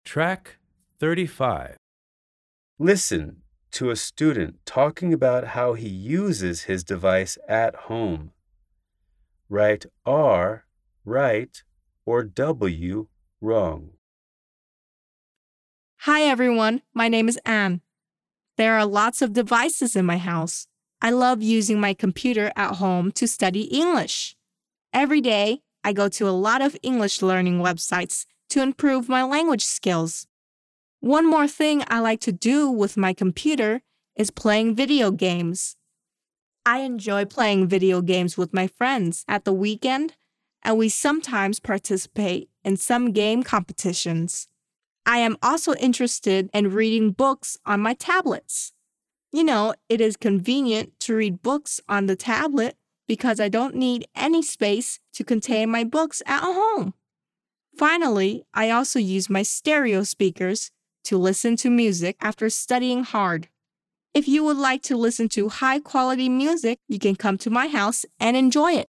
Track 35. Listen to a student talking about how he uses his device at home. Write R right or W wrong. Hi everyone, my name is Anne. There are lots of devices in my house. I love using my computer at home to study English. Every day, I go to a lot of English learning websites to improve my language skills. One more thing I like to do with my computer is playing video games. I enjoy playing video games with my friends at the weekend, and we sometimes participate in some game competitions. I am also interested in reading books on my tablets. It is convenient to read books on the tablet because I don't need any space to contain my books at home. Finally, I also use my stereo speakers to listen to music after studying hard. If you would like to listen to high-quality music, you can come to my house and enjoy it.